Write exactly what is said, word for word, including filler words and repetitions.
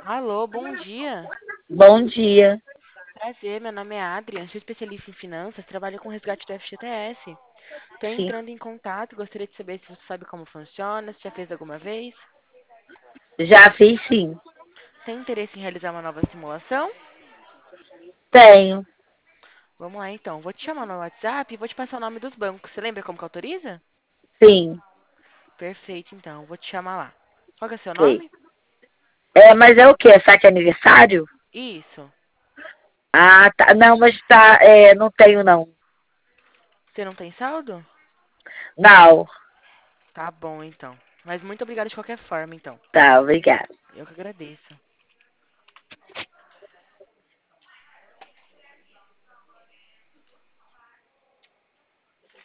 Alô, bom dia. Bom dia. Prazer, meu nome é Adrian, sou especialista em finanças, trabalho com resgate do F G T S. Estou Sim. entrando em contato, gostaria de saber se você sabe como funciona, se já fez alguma vez. Já fiz sim. Tem interesse em realizar uma nova simulação? Tenho. Vamos lá então, vou te chamar no WhatsApp e vou te passar o nome dos bancos. Você lembra como que autoriza? Sim. Perfeito, então, vou te chamar lá. Qual que é seu Ok. nome? É, mas é o quê? É saque aniversário? Isso. Ah, tá. Não, mas tá. É, não tenho, não. Você não tem saldo? Não. Tá bom, então. Mas muito obrigada de qualquer forma, então. Tá, obrigada. Eu que agradeço.